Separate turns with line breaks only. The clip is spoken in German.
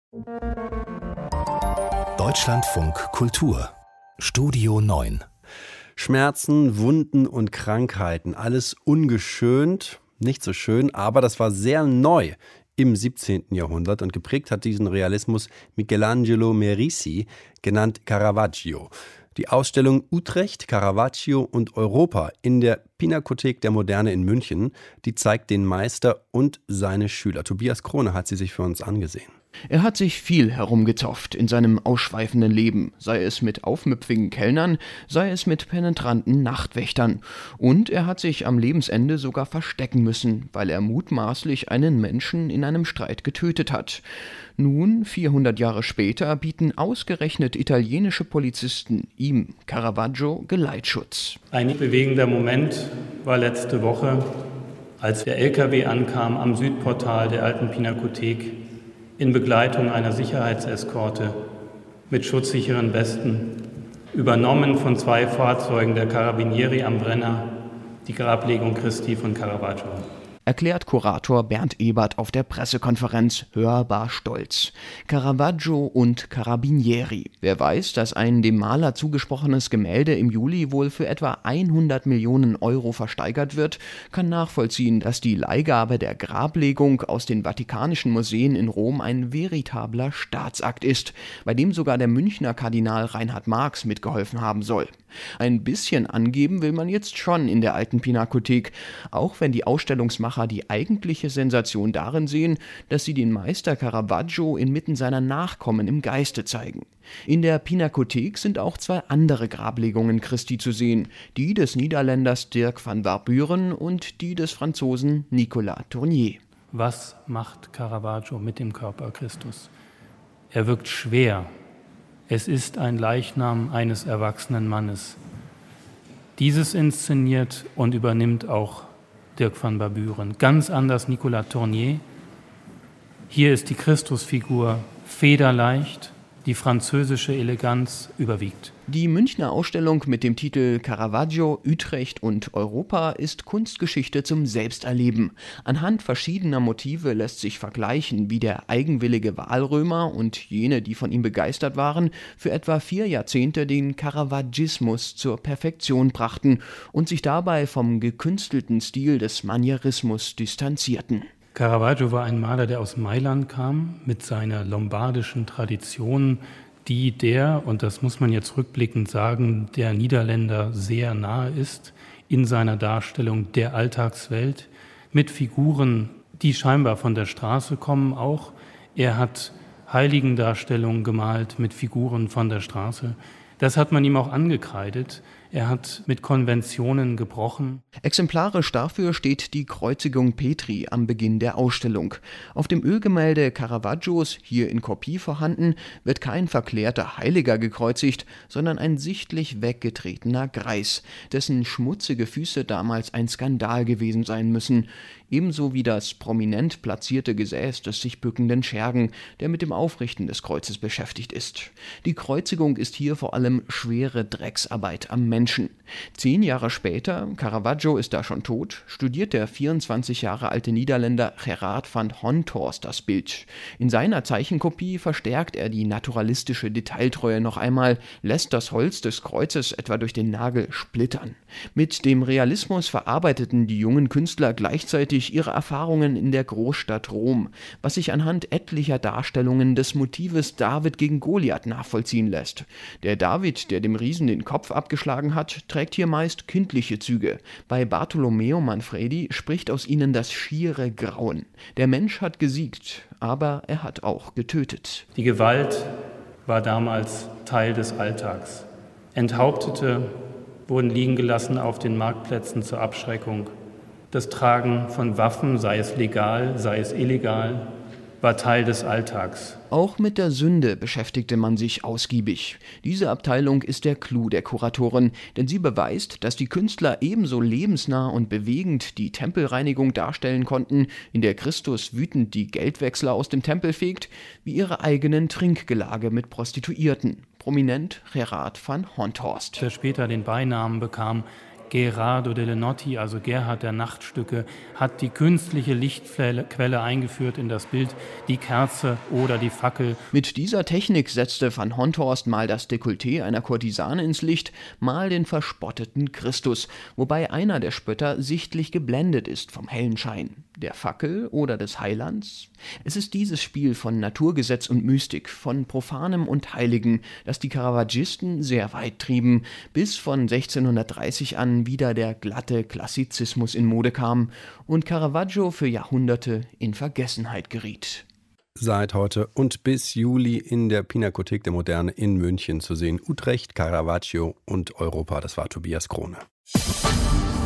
Deutschlandfunk Kultur Studio 9.
Schmerzen, Wunden und Krankheiten, alles ungeschönt, nicht so schön, aber das war sehr neu im 17. Jahrhundert und geprägt hat diesen Realismus Michelangelo Merisi, genannt Caravaggio. Die Ausstellung Utrecht, Caravaggio und Europa in der Pinakothek der Moderne in München, die zeigt den Meister und seine Schüler. Tobias Krone hat sie sich für uns angesehen.
Er hat sich viel herumgezopft in seinem ausschweifenden Leben, sei es mit aufmüpfigen Kellnern, sei es mit penetranten Nachtwächtern. Und er hat sich am Lebensende sogar verstecken müssen, weil er mutmaßlich einen Menschen in einem Streit getötet hat. Nun, 400 Jahre später, bieten ausgerechnet italienische Polizisten ihm, Caravaggio, Geleitschutz.
Ein bewegender Moment war letzte Woche, als der LKW ankam am Südportal der alten Pinakothek in Begleitung einer Sicherheitseskorte mit schutzsicheren Westen, übernommen von 2 Fahrzeugen der Carabinieri am Brenner, die Grablegung Christi von Caravaggio.
Erklärt Kurator Bernd Ebert auf der Pressekonferenz hörbar stolz. Caravaggio und Carabinieri. Wer weiß, dass ein dem Maler zugesprochenes Gemälde im Juli wohl für etwa 100 Millionen Euro versteigert wird, kann nachvollziehen, dass die Leihgabe der Grablegung aus den Vatikanischen Museen in Rom ein veritabler Staatsakt ist, bei dem sogar der Münchner Kardinal Reinhard Marx mitgeholfen haben soll. Ein bisschen angeben will man jetzt schon in der alten Pinakothek, auch wenn die Ausstellungsmacher die eigentliche Sensation darin sehen, dass sie den Meister Caravaggio inmitten seiner Nachkommen im Geiste zeigen. In der Pinakothek sind auch 2 andere Grablegungen Christi zu sehen, die des Niederländers Dirk van Warburen und die des Franzosen Nicolas Tournier.
Was macht Caravaggio mit dem Körper Christus? Er wirkt schwer. Es ist ein Leichnam eines erwachsenen Mannes. Dieses inszeniert und übernimmt auch Dirk van Warburen. Ganz anders Nicolas Tournier. Hier ist die Christusfigur federleicht, die französische Eleganz überwiegt.
Die Münchner Ausstellung mit dem Titel Caravaggio, Utrecht und Europa ist Kunstgeschichte zum Selbsterleben. Anhand verschiedener Motive lässt sich vergleichen, wie der eigenwillige Wahlrömer und jene, die von ihm begeistert waren, für etwa 4 Jahrzehnte den Caravaggismus zur Perfektion brachten und sich dabei vom gekünstelten Stil des Manierismus distanzierten.
Caravaggio war ein Maler, der aus Mailand kam, mit seiner lombardischen Tradition, die und das muss man jetzt rückblickend sagen, der Niederländer sehr nahe ist in seiner Darstellung der Alltagswelt, mit Figuren, die scheinbar von der Straße kommen auch. Er hat Heiligendarstellungen gemalt mit Figuren von der Straße. Das hat man ihm auch angekreidet. Er hat mit Konventionen gebrochen.
Exemplarisch dafür steht die Kreuzigung Petri am Beginn der Ausstellung. Auf dem Ölgemälde Caravaggios, hier in Kopie vorhanden, wird kein verklärter Heiliger gekreuzigt, sondern ein sichtlich weggetretener Greis, dessen schmutzige Füße damals ein Skandal gewesen sein müssen. Ebenso wie das prominent platzierte Gesäß des sich bückenden Schergen, der mit dem Aufrichten des Kreuzes beschäftigt ist. Die Kreuzigung ist hier vor allem schwere Drecksarbeit am Menschen. 10 Jahre später, Caravaggio ist da schon tot, studiert der 24 Jahre alte Niederländer Gerard van Honthorst das Bild. In seiner Zeichenkopie verstärkt er die naturalistische Detailtreue noch einmal, lässt das Holz des Kreuzes etwa durch den Nagel splittern. Mit dem Realismus verarbeiteten die jungen Künstler gleichzeitig ihre Erfahrungen in der Großstadt Rom, was sich anhand etlicher Darstellungen des Motives David gegen Goliath nachvollziehen lässt. Der David, der dem Riesen den Kopf abgeschlagen hat, trägt hier meist kindliche Züge. Bei Bartolomeo Manfredi spricht aus ihnen das schiere Grauen. Der Mensch hat gesiegt, aber er hat auch getötet.
Die Gewalt war damals Teil des Alltags. Enthauptete wurden liegen gelassen auf den Marktplätzen zur Abschreckung. Das Tragen von Waffen, sei es legal, sei es illegal, war Teil des Alltags.
Auch mit der Sünde beschäftigte man sich ausgiebig. Diese Abteilung ist der Clou der Kuratoren, denn sie beweist, dass die Künstler ebenso lebensnah und bewegend die Tempelreinigung darstellen konnten, in der Christus wütend die Geldwechsler aus dem Tempel fegt, wie ihre eigenen Trinkgelage mit Prostituierten. Prominent Gerard van Honthorst.
Der später den Beinamen bekam Gerardo delle Notti, also Gerhard der Nachtstücke, hat die künstliche Lichtquelle eingeführt in das Bild, die Kerze oder die Fackel.
Mit dieser Technik setzte van Honthorst mal das Dekolleté einer Kurtisane ins Licht, mal den verspotteten Christus, wobei einer der Spötter sichtlich geblendet ist vom hellen Schein. Der Fackel oder des Heilands? Es ist dieses Spiel von Naturgesetz und Mystik, von Profanem und Heiligen, das die Caravagisten sehr weit trieben, bis von 1630 an wieder der glatte Klassizismus in Mode kam und Caravaggio für Jahrhunderte in Vergessenheit geriet.
Seit heute und bis Juli in der Pinakothek der Moderne in München zu sehen. Utrecht, Caravaggio und Europa. Das war Tobias Krone.